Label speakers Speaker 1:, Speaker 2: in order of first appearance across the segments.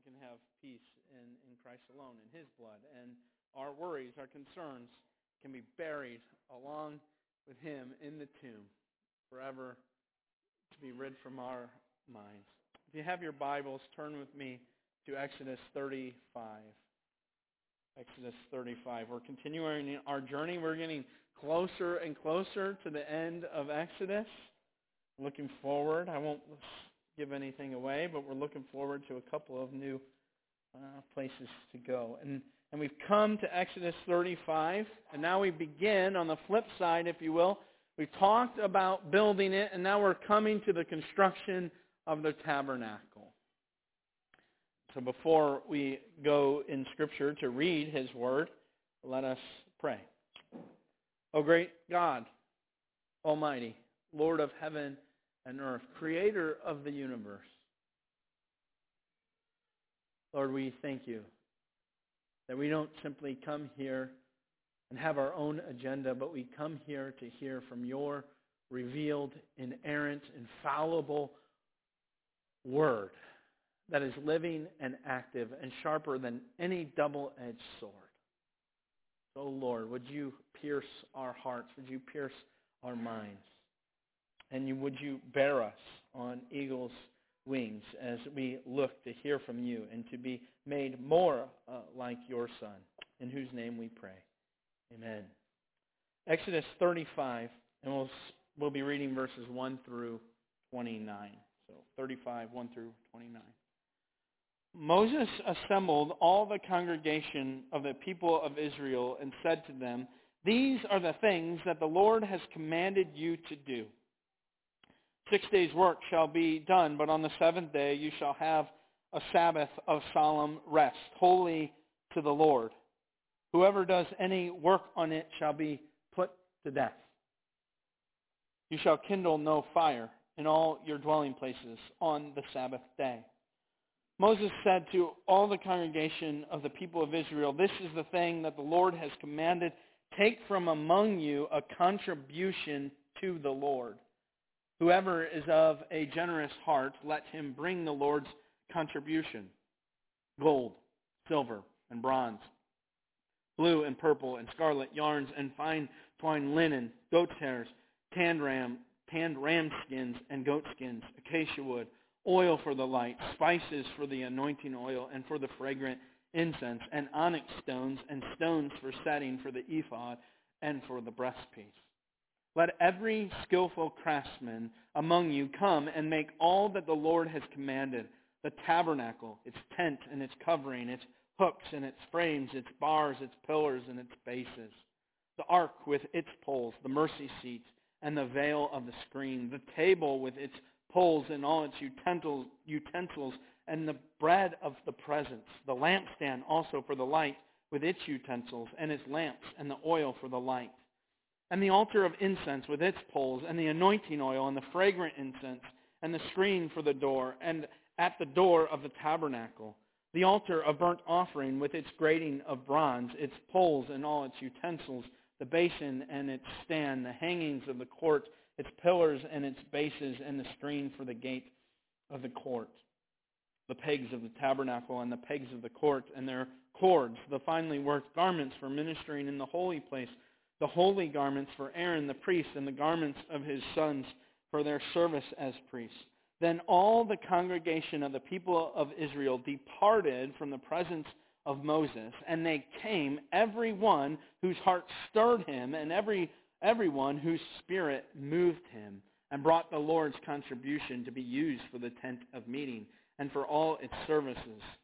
Speaker 1: can have peace in Christ alone, in His blood. And our worries, our concerns can be buried along with Him in the tomb, forever to be rid from our minds. If you have your Bibles, turn with me to Exodus 35. Exodus 35. We're continuing our journey. We're getting closer and closer to the end of Exodus. Looking forward. I won't give anything away, but we're looking forward to a couple of new places to go. And we've come to Exodus 35, and now we begin on the flip side, if you will. We've talked about building it, and now we're coming to the construction of the tabernacle. So before we go in Scripture to read His Word, let us pray. O great God, Almighty, Lord of heaven and earth, Creator of the universe, Lord, we thank You that we don't simply come here and have our own agenda, but we come here to hear from Your revealed, inerrant, infallible Word that is living and active and sharper than any double-edged sword. So, Lord, would You pierce our hearts? Would You pierce our minds? And would You bear us on eagle's wings as we look to hear from You and to be made more like Your Son, in whose name we pray. Amen. Exodus 35, and we'll be reading verses 1 through 29. So 35, 1 through 29. Moses assembled all the congregation of the people of Israel and said to them, "These are the things that the Lord has commanded you to do. 6 days' work shall be done, but on the seventh day you shall have a Sabbath of solemn rest, holy to the Lord. Whoever does any work on it shall be put to death. You shall kindle no fire in all your dwelling places on the Sabbath day." Moses said to all the congregation of the people of Israel, "This is the thing that the Lord has commanded. Take from among you a contribution to the Lord. Whoever is of a generous heart, let him bring the Lord's contribution: gold, silver, and bronze, blue and purple and scarlet yarns, and fine twined linen, goat's hairs, tanned ram skins and goat skins, acacia wood, oil for the light, spices for the anointing oil and for the fragrant incense, and onyx stones and stones for setting for the ephod and for the breastpiece. Let every skillful craftsman among you come and make all that the Lord has commanded: the tabernacle, its tent and its covering, its hooks and its frames, its bars, its pillars, and its bases, the ark with its poles, the mercy seat, and the veil of the screen, the table with its poles and all its utensils, and the bread of the presence, the lampstand also for the light with its utensils, and its lamps, and the oil for the light, and the altar of incense with its poles, and the anointing oil, and the fragrant incense, and the screen for the door, and at the door of the tabernacle, the altar of burnt offering with its grating of bronze, its poles and all its utensils, the basin and its stand, the hangings of the court, its pillars and its bases, and the screen for the gate of the court, the pegs of the tabernacle and the pegs of the court, and their cords, the finely worked garments for ministering in the holy place, the holy garments for Aaron the priest, and the garments of his sons for their service as priests. Then all the congregation of the people of Israel departed from the presence of Moses, and they came, every one whose heart stirred him, and everyone whose spirit moved him, and brought the Lord's contribution to be used for the tent of meeting, and for all its service,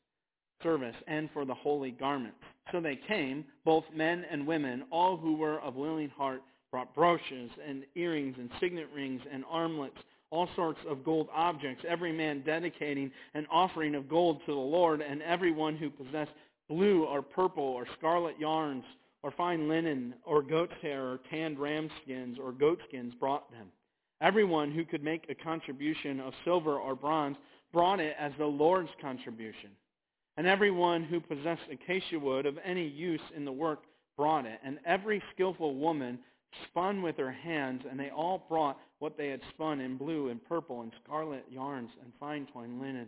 Speaker 1: and for the holy garment. So they came, both men and women, all who were of willing heart, brought brooches and earrings and signet rings and armlets, all sorts of gold objects, every man dedicating an offering of gold to the Lord, and everyone who possessed blue or purple or scarlet yarns or fine linen or goat's hair or tanned ram skins or goat skins brought them. Everyone who could make a contribution of silver or bronze brought it as the Lord's contribution. And everyone who possessed acacia wood of any use in the work brought it. And every skillful woman spun with her hands, and they all brought what they had spun in blue and purple and scarlet yarns and fine twined linen,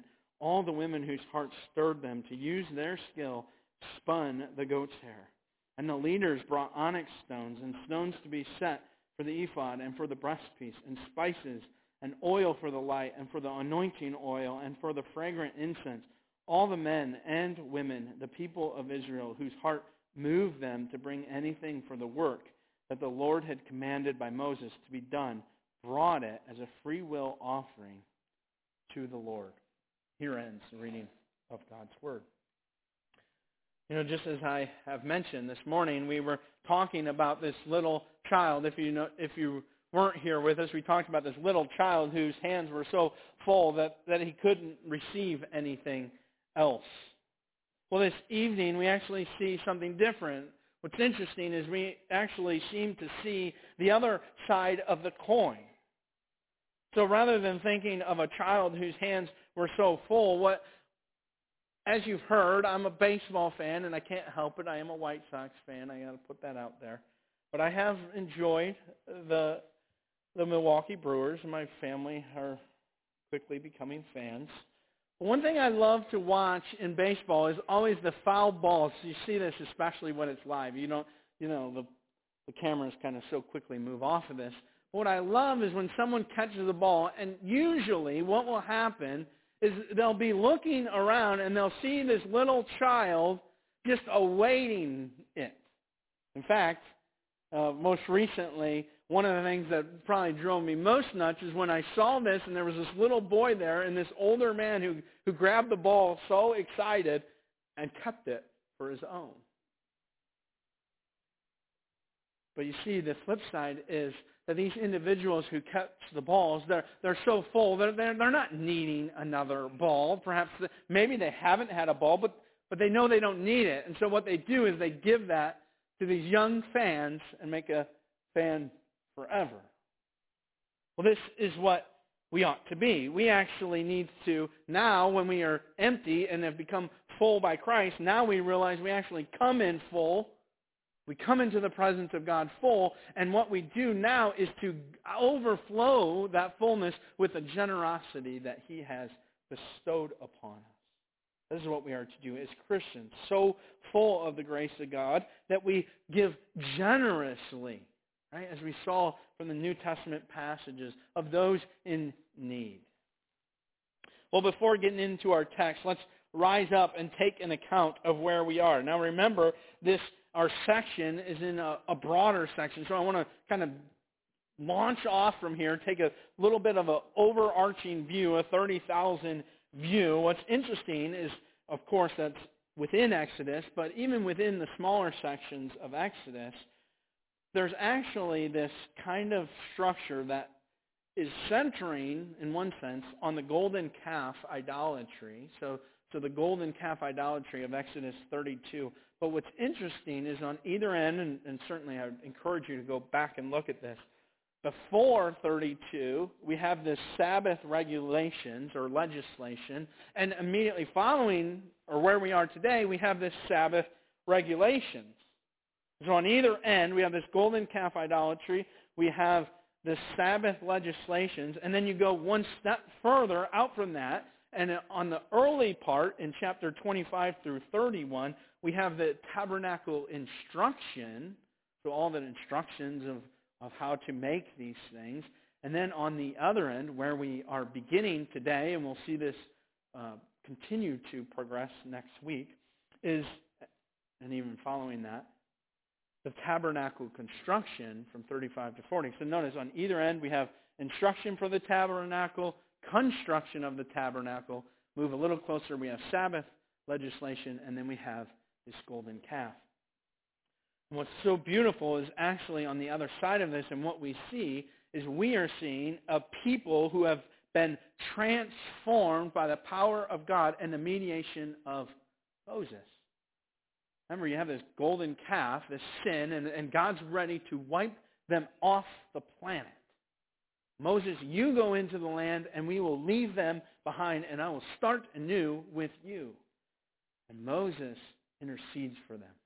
Speaker 2: All the women whose hearts stirred them to use their skill spun the goat's hair. And the leaders brought onyx stones and stones to be set for the ephod and for the breastpiece, and spices and oil for the light and for the anointing oil and for the fragrant incense. All the men and women, the people of Israel, whose heart moved them to bring anything for the work that the Lord had commanded by Moses to be done, brought it as a free will offering to the Lord. Here ends the reading of God's Word. Just as I have mentioned this morning, we were talking about this little child. If you weren't here with us, we talked about this little child whose hands were so full that he couldn't receive anything else. Well, this evening we actually see something different. What's interesting is we actually seem to see the other side of the coin. So rather than thinking of a child whose hands were so full, as you've heard, I'm a baseball fan, and I can't help it. I am a White Sox fan. I got to put that out there. But I have enjoyed the Milwaukee Brewers, and my family are quickly becoming fans. One thing I love to watch in baseball is always the foul balls. You see this especially when it's live. The cameras kind of so quickly move off of this. But what I love is when someone catches the ball, and usually what will happen is they'll be looking around and they'll see this little child just awaiting it. In fact, most recently, one of the things that probably drove me most nuts is when I saw this and there was this little boy there and this older man who grabbed the ball so excited and kept it for his own. But you see, the flip side is that these individuals who catch the balls, they're so full, they're not needing another ball. Perhaps maybe they haven't had a ball, but they know they don't need it. And so what they do is they give that to these young fans and make a fan forever. Well, this is what we ought to be. We actually need to, now when we are empty and have become full by Christ, now we realize we actually come in full. We come into the presence of God full, and what we do now is to overflow that fullness with the generosity that He has bestowed upon us. This is what we are to do as Christians, so full of the grace of God that we give generously, right? As we saw from the New Testament passages of those in need. Well, before getting into our text, let's rise up and take an account of where we are. Now remember, our section is in a broader section, so I want to kind of launch off from here, take a little bit of an overarching view, a 30,000 view. What's interesting is, of course, that's within Exodus, but even within the smaller sections of Exodus, there's actually this kind of structure that is centering, in one sense, on the golden calf idolatry. So the golden calf idolatry of Exodus 32. But what's interesting is on either end, and certainly I would encourage you to go back and look at this, before 32, we have this Sabbath regulations or legislation, and immediately following, or where we are today, we have this Sabbath regulations. So on either end, we have this golden calf idolatry, we have the Sabbath legislations, and then you go one step further out from that, and on the early part, in chapter 25 through 31, we have the tabernacle instruction, so all the instructions of how to make these things. And then on the other end, where we are beginning today, and we'll see this continue to progress next week, is, and even following that, the tabernacle construction from 35 to 40. So notice on either end we have instruction for the tabernacle, construction of the tabernacle. Move a little closer, we have Sabbath legislation, and then we have this golden calf. And what's so beautiful is actually on the other side of this, and what we see is we are seeing a people who have been transformed by the power of God and the mediation of Moses. Remember, you have this golden calf, this sin, and God's ready to wipe them off the planet. Moses, you go into the land, and we will leave them behind, and I will start anew with you. And Moses intercedes for them.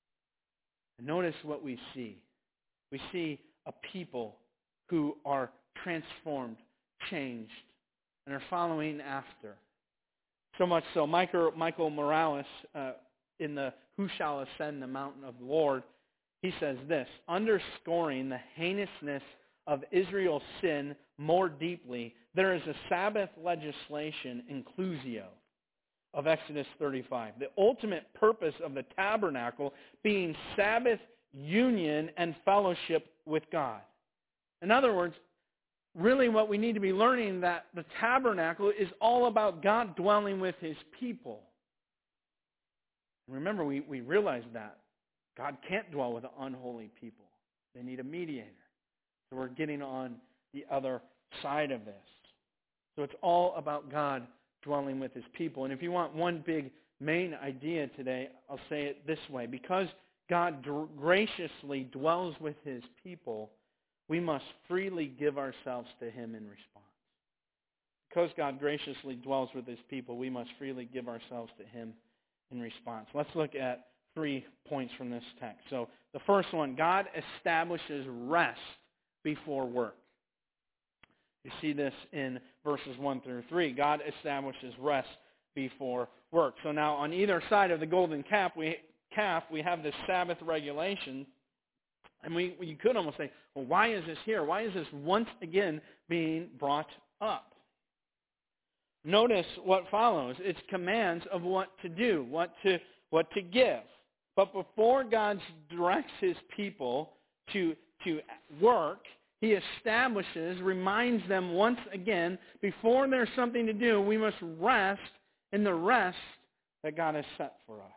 Speaker 2: And notice what we see. We see a people who are transformed, changed, and are following after. So much so, Michael Morales, in the Who Shall Ascend the Mountain of the Lord, he says this, underscoring the heinousness of Israel's sin more deeply, there is a Sabbath legislation, inclusio, of Exodus 35. The ultimate purpose of the tabernacle being Sabbath union and fellowship with God. In other words, really what we need to be learning that the tabernacle is all about God dwelling with his people. Remember, we realize that God can't dwell with unholy people. They need a mediator. So we're getting on the other side of this. So it's all about God dwelling with his people. And if you want one big main idea today, I'll say it this way. Because God graciously dwells with his people, we must freely give ourselves to him in response. Because God graciously dwells with his people, we must freely give ourselves to him in response. Let's look at 3 points from this text. So the first one, God establishes rest before work. You see this in verses 1 through 3. God establishes rest before work. So now on either side of the golden calf, we have this Sabbath regulation. And you could almost say, well, why is this here? Why is this once again being brought up? Notice what follows. It's commands of what to do, what to give. But before God directs his people to work, he establishes, reminds them once again, before there's something to do, we must rest in the rest that God has set for us.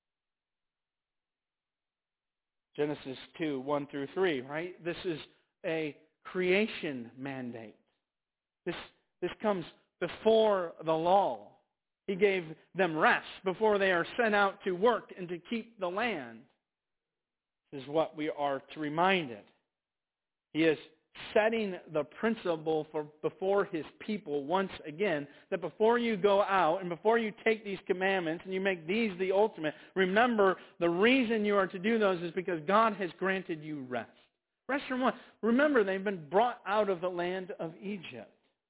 Speaker 2: Genesis 2, 1 through 3, right? This is a creation mandate. This comes before the law. He gave them rest before they are sent out to work and to keep the land. This is what we are to remind it. He is setting the principle before his people once again, that before you go out and before you take these commandments and you make these the ultimate, remember the reason you are to do those is because God has granted you rest. Rest from what? Remember, they've been brought out of the land of Egypt.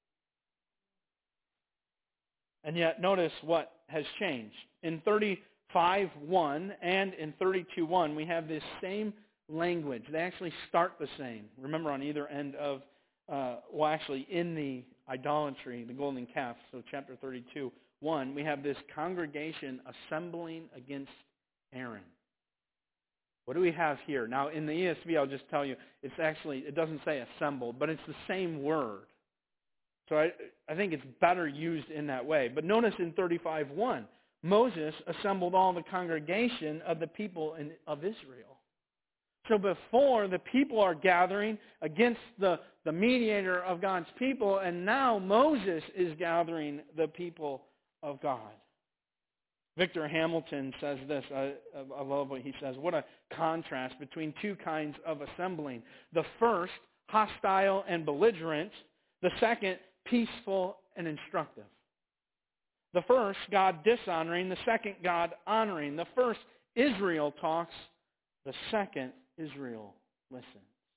Speaker 2: And yet, notice what has changed. In 35:1 and in 32:1, we have this same language. They actually start the same. Remember, on either end of, in the idolatry, the golden calf, so chapter 32:1, we have this congregation assembling against Aaron. What do we have here? Now, in the ESV, I'll just tell you, it doesn't say assembled, but it's the same word. So I think it's better used in that way. But notice in 35:1, Moses assembled all the congregation of the people of Israel. So before, the people are gathering against the mediator of God's people, and now Moses is gathering the people of God. Victor Hamilton says this. I love what he says. What a contrast between two kinds of assembling. The first, hostile and belligerent. The second, peaceful and instructive. The first, God dishonoring. The second, God honoring. The first, Israel talks. The second, Israel listens.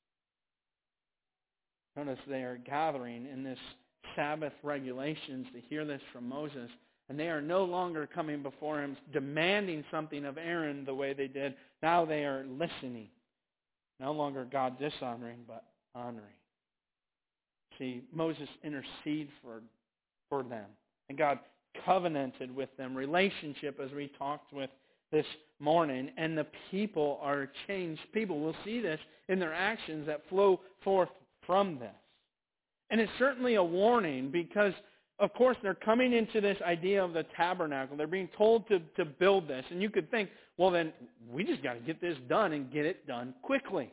Speaker 2: Notice they are gathering in this Sabbath regulations to hear this from Moses. And they are no longer coming before him demanding something of Aaron the way they did. Now they are listening. No longer God dishonoring, but honoring. See, Moses interceded for them. And God covenanted with them. Relationship, as we talked with this morning. And the people are changed people. We'll see this in their actions that flow forth from this. And it's certainly a warning because, of course, they're coming into this idea of the tabernacle. They're being told to build this. And you could think, well, then we just got to get this done and get it done quickly.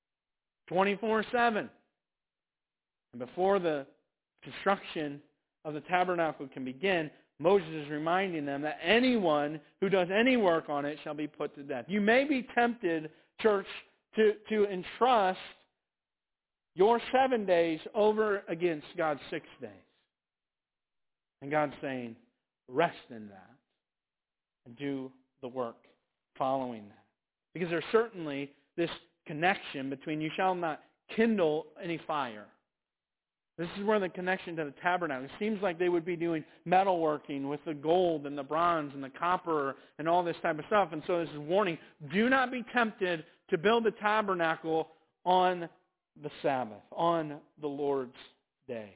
Speaker 2: 24/7. And before the construction of the tabernacle can begin, Moses is reminding them that anyone who does any work on it shall be put to death. You may be tempted, church, to entrust your 7 days over against God's 6 days. And God's saying, rest in that and do the work following that. Because there's certainly this connection between you shall not kindle any fire. This is where the connection to the tabernacle. It seems like they would be doing metalworking with the gold and the bronze and the copper and all this type of stuff. And so this is a warning. Do not be tempted to build the tabernacle on the Sabbath, on the Lord's day.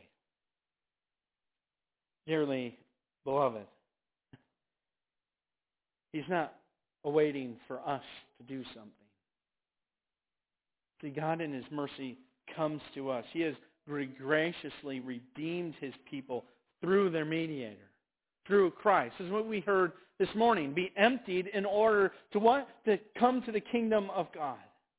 Speaker 2: Dearly beloved, He's not awaiting for us to do something. See, God in His mercy comes to us. He has graciously redeemed His people through their mediator, through Christ. This is what we heard this morning. Be emptied in order to what? To come to the kingdom of God.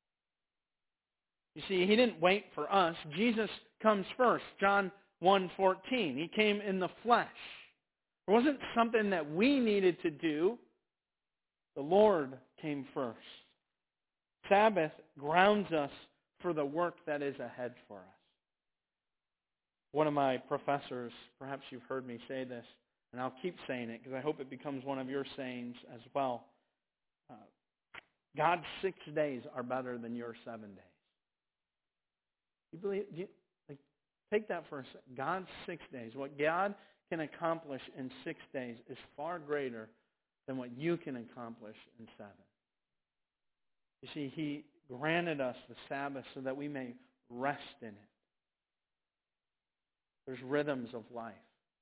Speaker 2: You see, He didn't wait for us. Jesus comes first. John 1:14. He came in the flesh. It wasn't something that we needed to do. The Lord came first. Sabbath grounds us for the work that is ahead for us. One of my professors, perhaps you've heard me say this, and I'll keep saying it because I hope it becomes one of your sayings as well. God's 6 days are better than your 7 days. You believe? Take that for a second. God's 6 days. What God can accomplish in 6 days is far greater than what you can accomplish in 7. You see, He granted us the Sabbath so that we may rest in it. There's rhythms of life.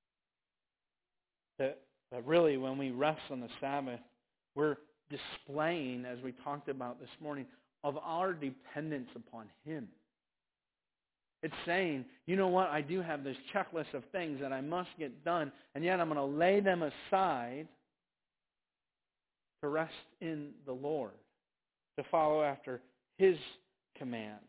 Speaker 2: That really, when we rest on the Sabbath, we're displaying, as we talked about this morning, of our dependence upon Him. It's saying, you know what, I do have this checklist of things that I must get done, and yet I'm going to lay them aside to rest in the Lord, to follow after His commands.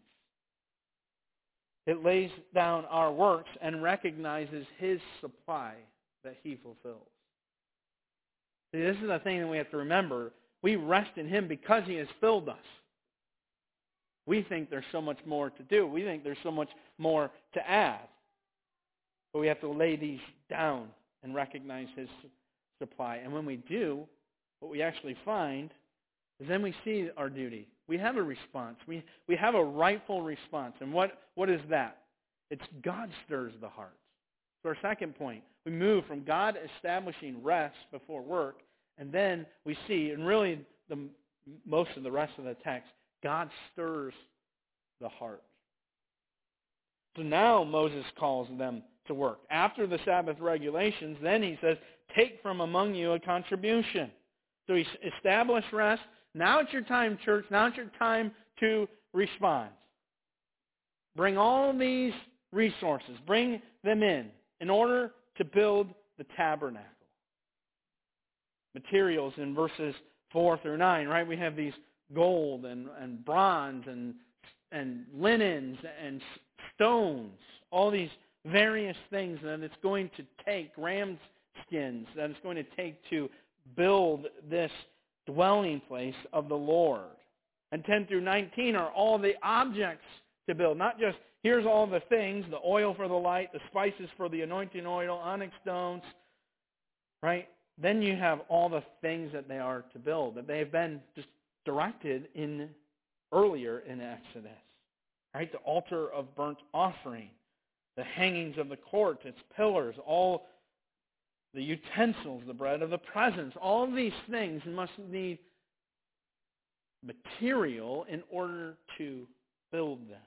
Speaker 2: It lays down our works and recognizes His supply that He fulfills. See, this is the thing that we have to remember. We rest in Him because He has filled us. We think there's so much more to do. We think there's so much more to add. But we have to lay these down and recognize His supply. And when we do, what we actually find is then we see our duty. We have a response. We have a rightful response. And what is that? It's God stirs the heart. So our second point, we move from God establishing rest before work, and then we see, and really most of the rest of the text, God stirs the heart. So now Moses calls them to work. After the Sabbath regulations, then he says, take from among you a contribution. So he established rest. Now it's your time, church. Now it's your time to respond. Bring all these resources. Bring them in order to build the tabernacle. Materials in verses 4 through 9, right? We have these gold and bronze and linens and stones, all these various things that it's going to take, ram's skins, that it's going to take to build this dwelling place of the Lord. And 10 through 19 are all the objects to build, not just here's all the things, the oil for the light, the spices for the anointing oil, onyx stones, right? Then you have all the things that they are to build, that they have been just directed in earlier in Exodus, right? The altar of burnt offering, the hangings of the court, its pillars, all the utensils, the bread of the presence, all of these things must need material in order to build them.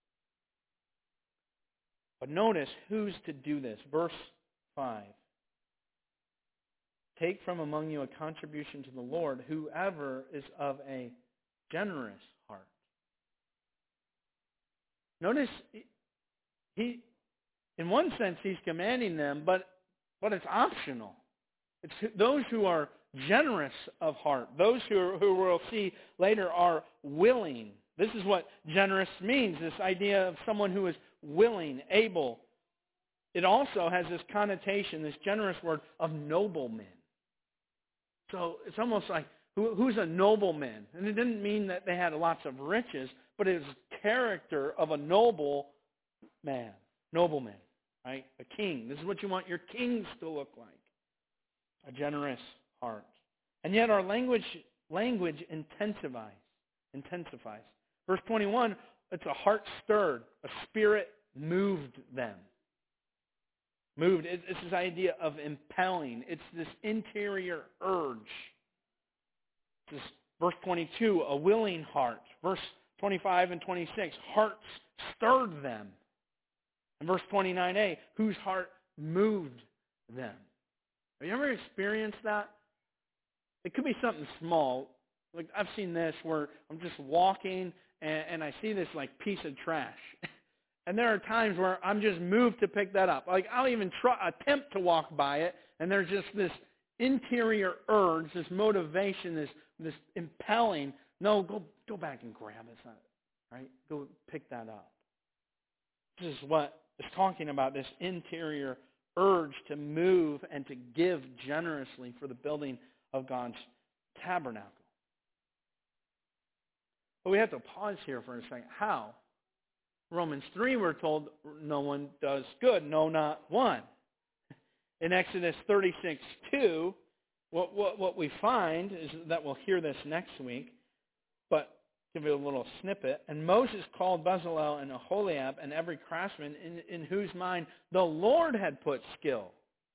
Speaker 2: But notice who's to do this. Verse 5. Take from among you a contribution to the Lord, whoever is of a generous heart. Notice, in one sense, he's commanding them, but it's optional. It's those who are generous of heart, those who we'll see later are willing. This is what generous means, this idea of someone who is willing, able. It also has this connotation, this generous word, of noblemen. So it's almost like, who's a nobleman? And it didn't mean that they had lots of riches, but it was character of a nobleman, right? A king. This is what you want your kings to look like. A generous heart. And yet our language intensifies. Verse 21, it's a heart stirred, a spirit moved them. Moved, it's this idea of impelling. It's this interior urge. This verse 22, a willing heart. Verse 25 and 26, hearts stirred them. And verse 29a, whose heart moved them. Have you ever experienced that? It could be something small. Like I've seen this where I'm just walking and I see this like piece of trash. And there are times where I'm just moved to pick that up. Like I'll even attempt to walk by it, and there's just this interior urge, this motivation, this impelling. No, go back and grab it. It's not, right? Go pick that up. This is what it's talking about, this interior urge to move and to give generously for the building of God's tabernacle. But we have to pause here for a second. How? Romans 3, we're told no one does good, no, not one. In Exodus 36:2, what we find is that we'll hear this next week, but give you a little snippet. And Moses called Bezalel and Aholiab and every craftsman in whose mind the Lord had put skill.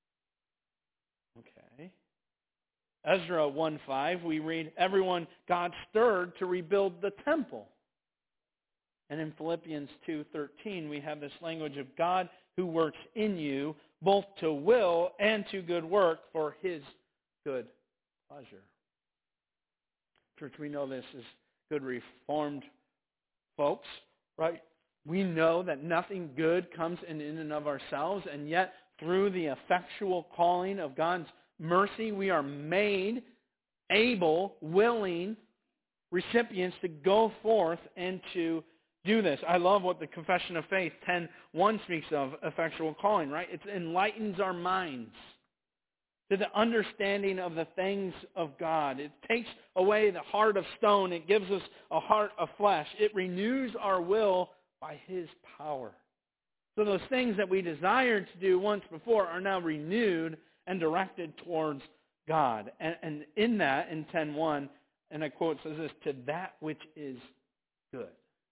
Speaker 2: Okay. Ezra 1:5, we read, everyone God stirred to rebuild the temple. And in Philippians 2:13, we have this language of God who works in you, both to will and to good work for his good pleasure. Church, we know this as good Reformed folks, right? We know that nothing good comes in and of ourselves, and yet through the effectual calling of God's mercy, we are made able, willing recipients to go forth and to do this. I love what the Confession of Faith 10:1 speaks of, effectual calling, right? It enlightens our minds to the understanding of the things of God. It takes away the heart of stone. It gives us a heart of flesh. It renews our will by his power. So those things that we desired to do once before are now renewed and directed towards God. And in that, in 10:1, and I quote, says this, to that which is good.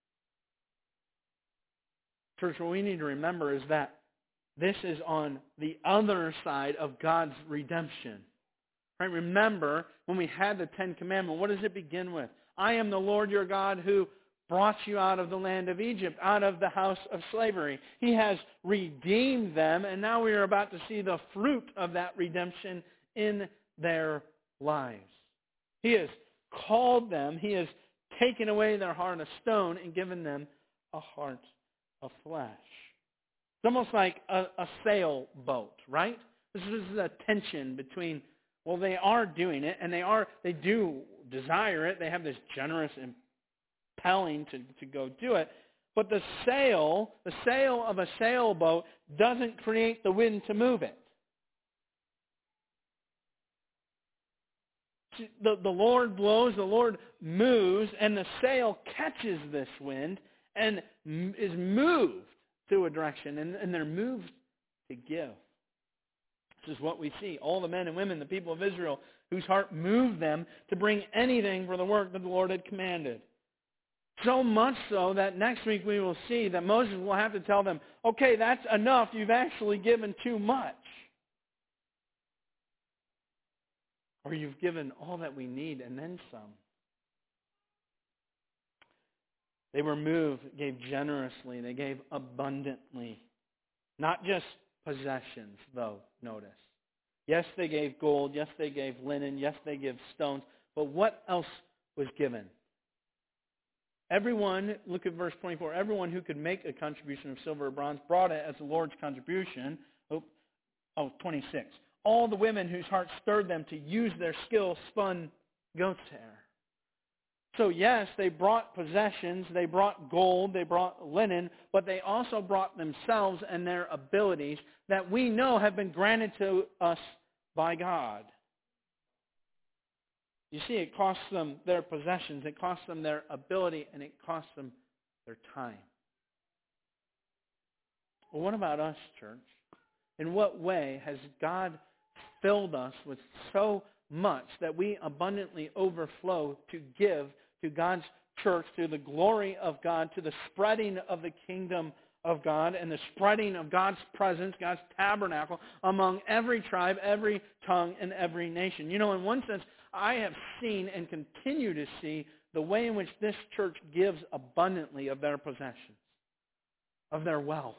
Speaker 2: Church, what we need to remember is that this is on the other side of God's redemption. Right? Remember, when we had the Ten Commandments, what does it begin with? I am the Lord your God who brought you out of the land of Egypt, out of the house of slavery. He has redeemed them, and now we are about to see the fruit of that redemption in their lives. He has called them. He has taken away their heart of stone and given them a heart of flesh. It's almost like a sailboat, right? This is a tension between, well, they are doing it, and they do desire it. They have this generous impelling to go do it. But the sail of a sailboat doesn't create the wind to move it. The Lord blows, the Lord moves, and the sail catches this wind and is moved to a direction, and they're moved to give. This is what we see. All the men and women, the people of Israel, whose heart moved them to bring anything for the work that the Lord had commanded. So much so that next week we will see that Moses will have to tell them, okay, that's enough. You've actually given too much. Or you've given all that we need and then some. They were moved, gave generously, they gave abundantly. Not just possessions, though, notice. Yes, they gave gold. Yes, they gave linen. Yes, they gave stones. But what else was given? Everyone, look at verse 24, everyone who could make a contribution of silver or bronze brought it as the Lord's contribution. 26. All the women whose hearts stirred them to use their skill spun goat's hair. So yes, they brought possessions, they brought gold, they brought linen, but they also brought themselves and their abilities that we know have been granted to us by God. You see, it costs them their possessions, it costs them their ability, and it costs them their time. Well, what about us, church? In what way has God filled us with so much that we abundantly overflow to give to God's church, to the glory of God, to the spreading of the kingdom of God and the spreading of God's presence, God's tabernacle among every tribe, every tongue, and every nation. You know, in one sense, I have seen and continue to see the way in which this church gives abundantly of their possessions, of their wealth,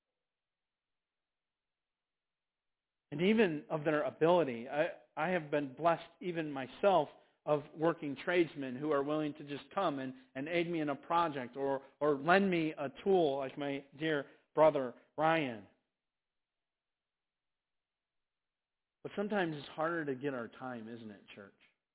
Speaker 2: and even of their ability. I have been blessed, even myself, of working tradesmen who are willing to just come and aid me in a project or lend me a tool, like my dear brother Ryan. But sometimes it's harder to get our time, isn't it, church?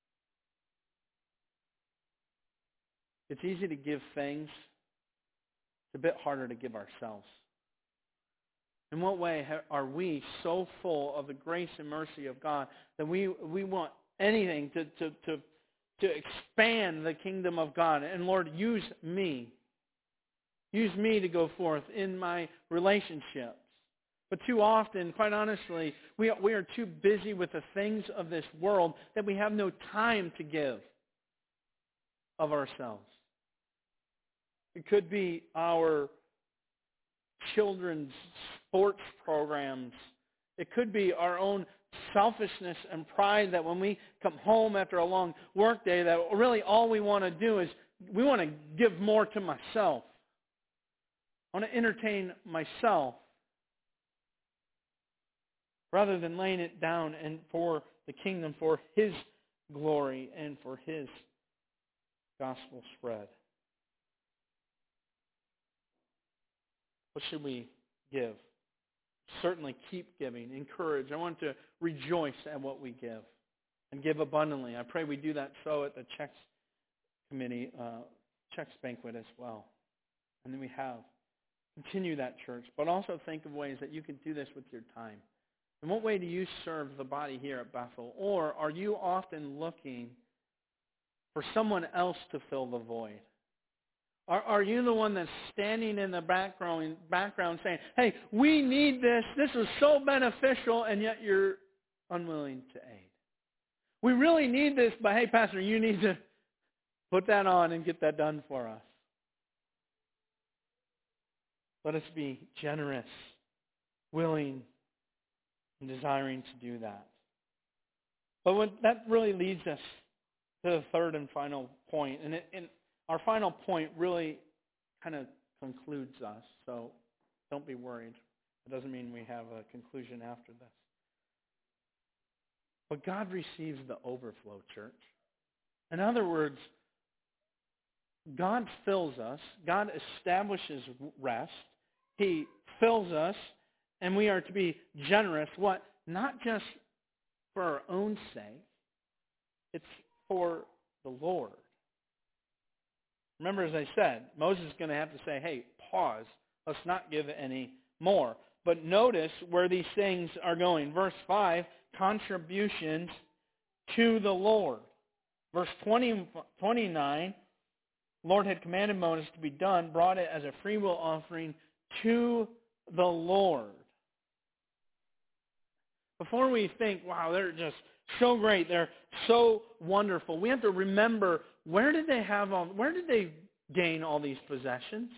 Speaker 2: It's easy to give things. It's a bit harder to give ourselves. In what way are we so full of the grace and mercy of God that we want anything to expand the kingdom of God? And Lord, use me. Use me to go forth in my relationships. But too often, quite honestly, we are too busy with the things of this world that we have no time to give of ourselves. It could be our children's sports programs. It could be our own selfishness and pride that when we come home after a long work day, that really all we want to do is we want to give more to myself. I want to entertain myself rather than laying it down and for the kingdom, for His glory and for His gospel spread. What should we give? Certainly keep giving. Encourage. I want to rejoice at what we give and give abundantly. I pray we do that so at the checks committee, checks banquet as well. And then we have. Continue that, church. But also think of ways that you can do this with your time. In what way do you serve the body here at Bethel? Or are you often looking for someone else to fill the void? Are you the one that's standing in the background saying, hey, we need this. This is so beneficial, and yet you're unwilling to aid. We really need this, but hey, Pastor, you need to put that on and get that done for us. Let us be generous, willing, and desiring to do that. But that really leads us to the third and final point. And our final point really kind of concludes us, so don't be worried. It doesn't mean we have a conclusion after this. But God receives the overflow, church. In other words, God fills us. God establishes rest. He fills us, and we are to be generous. What? Not just for our own sake. It's for the Lord. Remember, as I said, Moses is going to have to say, hey, pause. Let's not give any more. But notice where these things are going. Verse 5, contributions to the Lord. Verse 29, Lord had commanded Moses to be done, brought it as a freewill offering to the Lord. Before we think, wow, they're just so great, they're so wonderful, we have to remember, where did they gain all these possessions?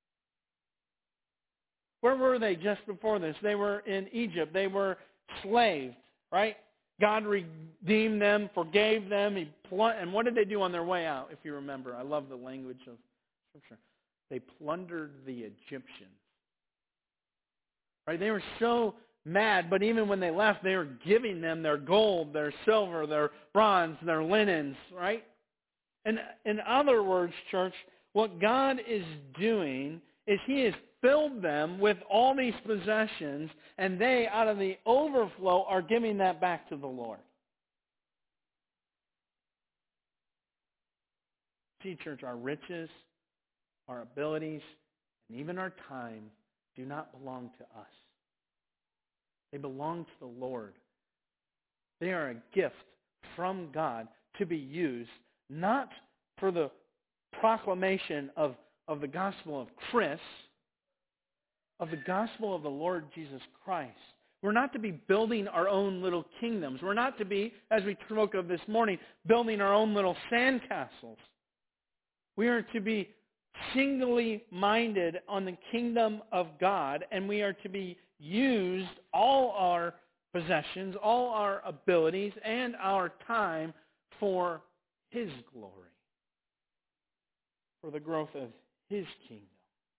Speaker 2: Where were they just before this? They were in Egypt. They were slaved, right? God redeemed them, forgave them, and what did they do on their way out, if you remember? I love the language of Scripture. They plundered the Egyptians. Right? They were so mad, but even when they left, they were giving them their gold, their silver, their bronze, their linens, right? And in other words, church, what God is doing is He has filled them with all these possessions, and they, out of the overflow, are giving that back to the Lord. See, church, our riches, our abilities, and even our time do not belong to us. They belong to the Lord. They are a gift from God to be used, not for the proclamation of the gospel of Christ, of the gospel of the Lord Jesus Christ. We're not to be building our own little kingdoms. We're not to be, as we spoke of this morning, building our own little sandcastles. We are to be singly minded on the kingdom of God, and we are to be used, all our possessions, all our abilities, and our time for His glory, for the growth of His kingdom.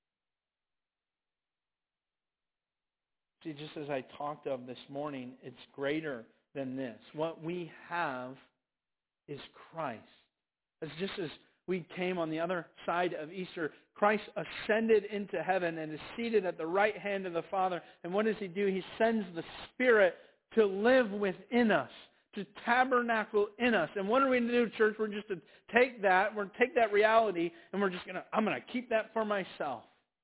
Speaker 2: See, just as I talked of this morning, it's greater than this. What we have is Christ. It's just as we came on the other side of Easter, Christ ascended into heaven and is seated at the right hand of the Father. And what does He do? He sends the Spirit to live within us, to tabernacle in us. And what are we going to do, church? We're just to take that, we're going to take that reality, and I'm going to keep that for myself.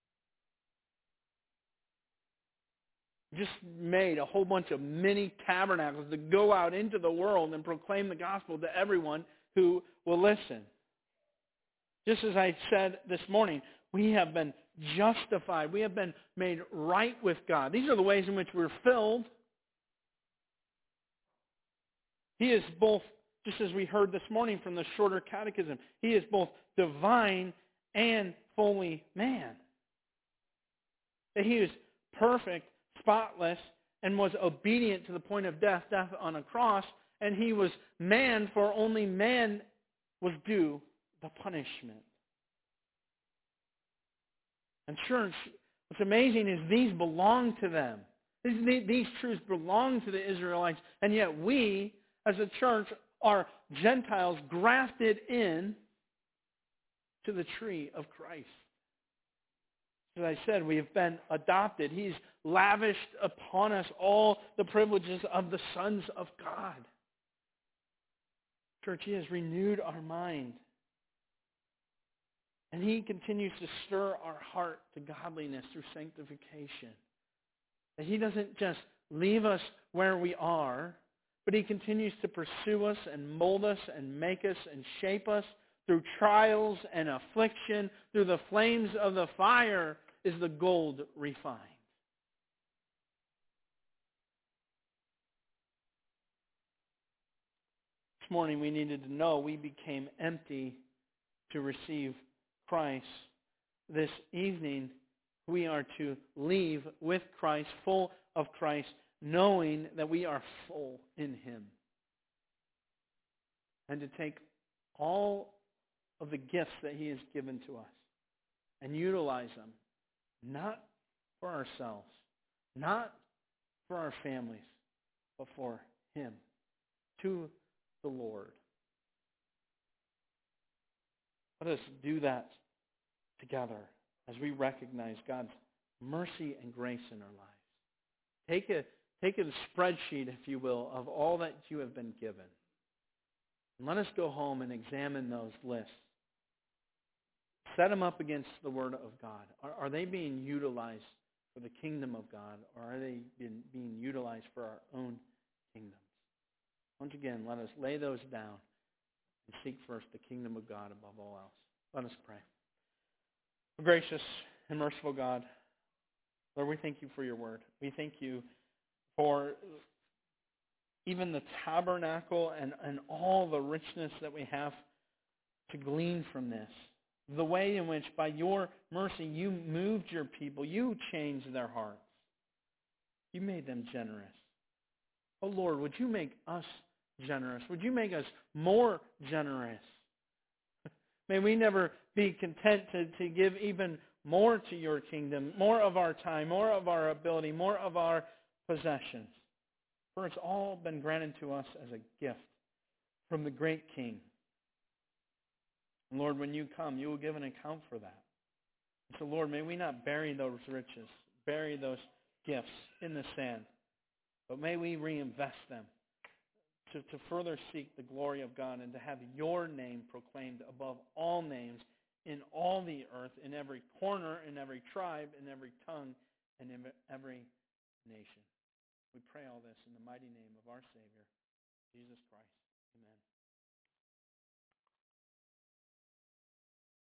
Speaker 2: Just made a whole bunch of mini tabernacles to go out into the world and proclaim the gospel to everyone who will listen. Just as I said this morning, we have been justified. We have been made right with God. These are the ways in which we're filled. He is both, just as we heard this morning from the shorter catechism, He is both divine and fully man. That He is perfect, spotless, and was obedient to the point of death on a cross, and He was man, for only man was due the punishment. And church, what's amazing is these belong to them. These truths belong to the Israelites, and yet we, as a church, are Gentiles grafted in to the tree of Christ. As I said, we have been adopted. He's lavished upon us all the privileges of the sons of God. Church, He has renewed our mind. And He continues to stir our heart to godliness through sanctification. That He doesn't just leave us where we are, but He continues to pursue us and mold us and make us and shape us through trials and affliction, through the flames of the fire is the gold refined. This morning we needed to know we became empty to receive Christ. This evening we are to leave with Christ, full of Christ, knowing that we are full in Him. And to take all of the gifts that He has given to us and utilize them, not for ourselves, not for our families, but for Him, to the Lord. Let us do that together as we recognize God's mercy and grace in our lives. Take a spreadsheet, if you will, of all that you have been given. And let us go home and examine those lists. Set them up against the Word of God. Are they being utilized for the kingdom of God, or are they being utilized for our own kingdoms? Once again, let us lay those down and seek first the kingdom of God above all else. Let us pray. Gracious and merciful God, Lord, we thank You for Your Word. We thank You for even the tabernacle and all the richness that we have to glean from this. The way in which, by Your mercy, You moved Your people. You changed their hearts. You made them generous. Oh, Lord, would You make us generous? Would You make us more generous? May we never be content to give even more to Your kingdom, more of our time, more of our ability, more of our possessions. For it's all been granted to us as a gift from the great King. And Lord, when You come, You will give an account for that. And so, Lord, may we not bury those riches, bury those gifts in the sand, but may we reinvest them to further seek the glory of God and to have Your name proclaimed above all names in all the earth, in every corner, in every tribe, in every tongue, and in every nation. We pray all this in the mighty name of our Savior, Jesus Christ. Amen.